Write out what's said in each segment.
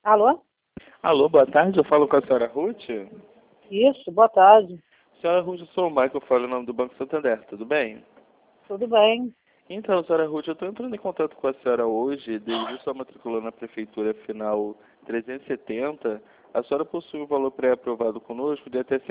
Alô? Alô, boa tarde, eu falo com a senhora Ruth. Isso, boa tarde. Senhora Ruth, eu sou o Michael, eu falo em nome do Banco Santander, tudo bem? Tudo bem? Então, senhora Ruth, eu estou entrando em contato com a senhora hoje, devido à sua matrícula na Prefeitura Final 370, a senhora possui um valor pré-aprovado conosco de até R$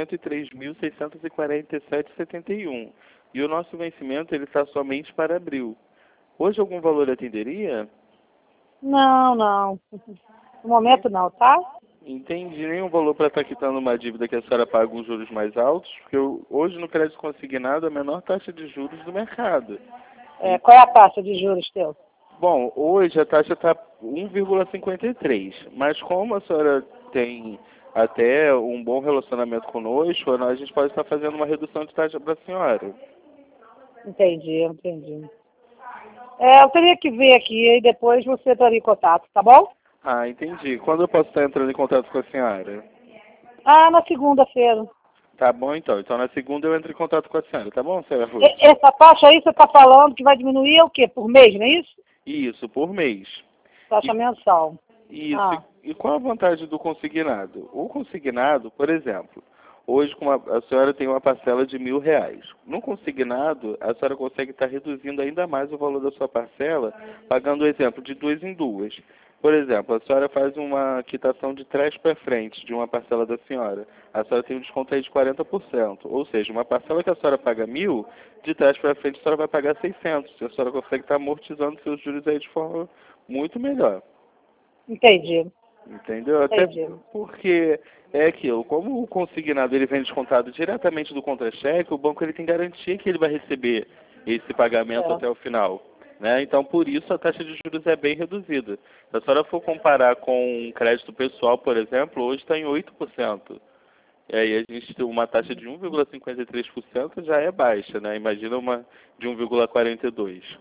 103.647,71. E o nosso vencimento ele está somente para abril. Hoje algum valor atenderia? Não, não. No momento não, tá? Entendi, nenhum valor para estar quitando uma dívida que a senhora paga os juros mais altos, porque hoje no crédito consignado é a menor taxa de juros do mercado. Qual é a taxa de juros teu? Bom, hoje a taxa está 1,53, mas como a senhora tem até um bom relacionamento conosco, a gente pode estar fazendo uma redução de taxa para a senhora. Entendi. Eu teria que ver aqui e depois você entraria em contato, tá bom? Ah, entendi. Quando eu posso estar entrando em contato com a senhora? Na segunda-feira. Tá bom, então. Então na segunda eu entro em contato com a senhora, tá bom, senhora Ruth? Essa taxa aí você está falando que vai diminuir é o quê? Por mês, não é isso? Isso, por mês. Taxa mensal. Isso. E qual a vantagem do consignado? O consignado, por exemplo, hoje a senhora tem uma parcela de R$ 1.000. No consignado, a senhora consegue estar reduzindo ainda mais o valor da sua parcela, pagando o exemplo de duas em duas. Por exemplo, a senhora faz uma quitação de trás para frente de uma parcela da senhora. A senhora tem um desconto aí de 40%. Ou seja, uma parcela que a senhora paga 1.000, de trás para frente a senhora vai pagar 600. A senhora consegue estar amortizando seus juros aí de forma muito melhor. Entendi. Entendeu? Até porque é aquilo, como o consignado ele vem descontado diretamente do contra-cheque, o banco ele tem garantia que ele vai receber esse pagamento até o final. Né? Então, por isso, a taxa de juros é bem reduzida. Se a senhora for comparar com um crédito pessoal, por exemplo, hoje está em 8%. E aí a gente tem uma taxa de 1,53% já é baixa, né? Imagina uma de 1,42%.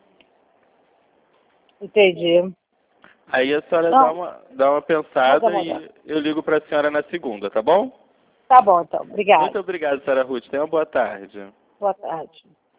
Entendi. Aí a senhora dá uma pensada e eu ligo para a senhora na segunda, tá bom? Tá bom, então. Obrigada. Muito obrigado, senhora Ruth. Tenha uma boa tarde. Boa tarde.